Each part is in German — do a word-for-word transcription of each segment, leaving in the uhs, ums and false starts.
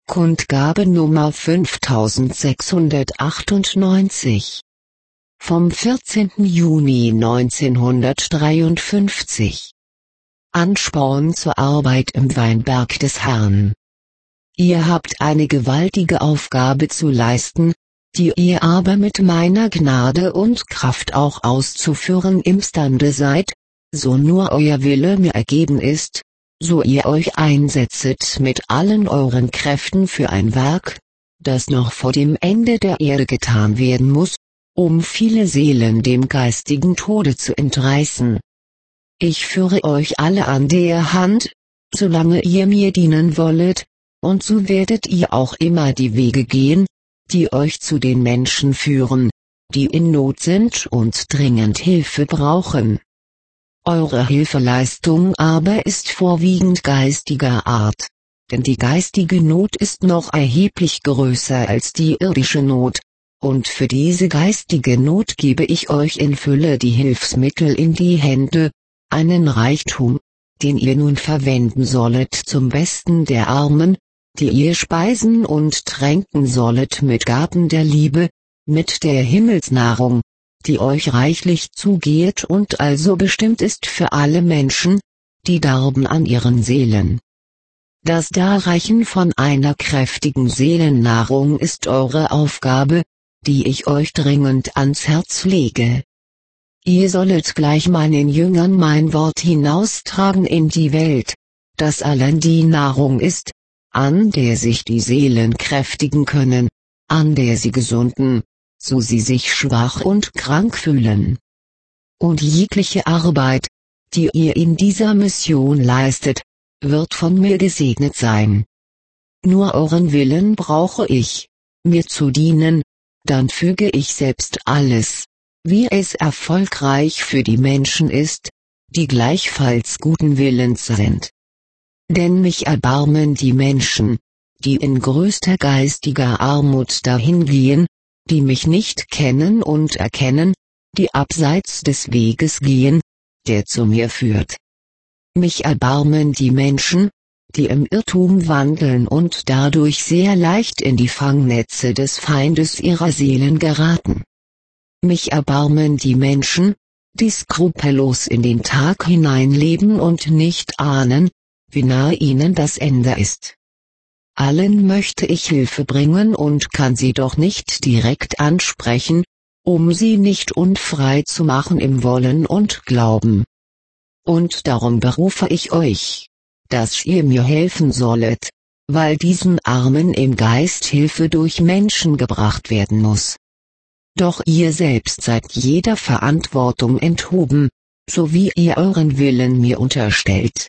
Kundgabe Nummer fünftausendsechshundertachtundneunzig vom vierzehnten Juni neunzehnhundertdreiundfünfzig. Ansporn zur Arbeit im Weinberg des Herrn. Ihr habt eine gewaltige Aufgabe zu leisten, die ihr aber mit meiner Gnade und Kraft auch auszuführen imstande seid, so nur euer Wille mir ergeben ist, so ihr euch einsetzet mit allen euren Kräften für ein Werk, das noch vor dem Ende der Erde getan werden muss, um viele Seelen dem geistigen Tode zu entreißen. Ich führe euch alle an der Hand, solange ihr mir dienen wollet, und so werdet ihr auch immer die Wege gehen, die euch zu den Menschen führen, die in Not sind und dringend Hilfe brauchen. Eure Hilfeleistung aber ist vorwiegend geistiger Art, denn die geistige Not ist noch erheblich größer als die irdische Not, und für diese geistige Not gebe ich euch in Fülle die Hilfsmittel in die Hände, einen Reichtum, den ihr nun verwenden sollet zum Besten der Armen, die ihr speisen und tränken sollet mit Gaben der Liebe, mit der Himmelsnahrung, die euch reichlich zugeht und also bestimmt ist für alle Menschen, die darben an ihren Seelen. Das Darreichen von einer kräftigen Seelennahrung ist eure Aufgabe, die ich euch dringend ans Herz lege. Ihr sollet gleich meinen Jüngern mein Wort hinaustragen in die Welt, das allein die Nahrung ist, an der sich die Seelen kräftigen können, an der sie gesunden, so sie sich schwach und krank fühlen. Und jegliche Arbeit, die ihr in dieser Mission leistet, wird von mir gesegnet sein. Nur euren Willen brauche ich, mir zu dienen, dann füge ich selbst alles, wie es erfolgreich für die Menschen ist, die gleichfalls guten Willens sind. Denn mich erbarmen die Menschen, die in größter geistiger Armut dahingehen, die mich nicht kennen und erkennen, die abseits des Weges gehen, der zu mir führt. Mich erbarmen die Menschen, die im Irrtum wandeln und dadurch sehr leicht in die Fangnetze des Feindes ihrer Seelen geraten. Mich erbarmen die Menschen, die skrupellos in den Tag hineinleben und nicht ahnen, wie nahe ihnen das Ende ist. Allen möchte ich Hilfe bringen und kann sie doch nicht direkt ansprechen, um sie nicht unfrei zu machen im Wollen und Glauben. Und darum berufe ich euch, dass ihr mir helfen sollet, weil diesen Armen im Geist Hilfe durch Menschen gebracht werden muss. Doch ihr selbst seid jeder Verantwortung enthoben, so wie ihr euren Willen mir unterstellt.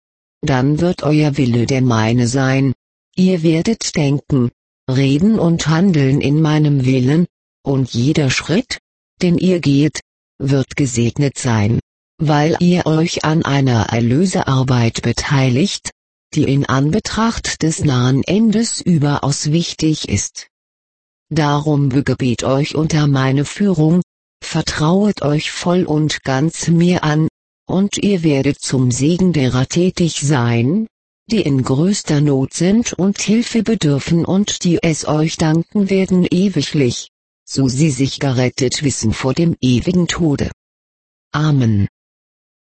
Dann wird euer Wille der meine sein. Ihr werdet denken, reden und handeln in meinem Willen, und jeder Schritt, den ihr geht, wird gesegnet sein, weil ihr euch an einer Erlösearbeit beteiligt, die in Anbetracht des nahen Endes überaus wichtig ist. Darum begebet euch unter meine Führung, vertrauet euch voll und ganz mir an, und ihr werdet zum Segen derer tätig sein, die in größter Not sind und Hilfe bedürfen und die es euch danken werden ewiglich, so sie sich gerettet wissen vor dem ewigen Tode. Amen.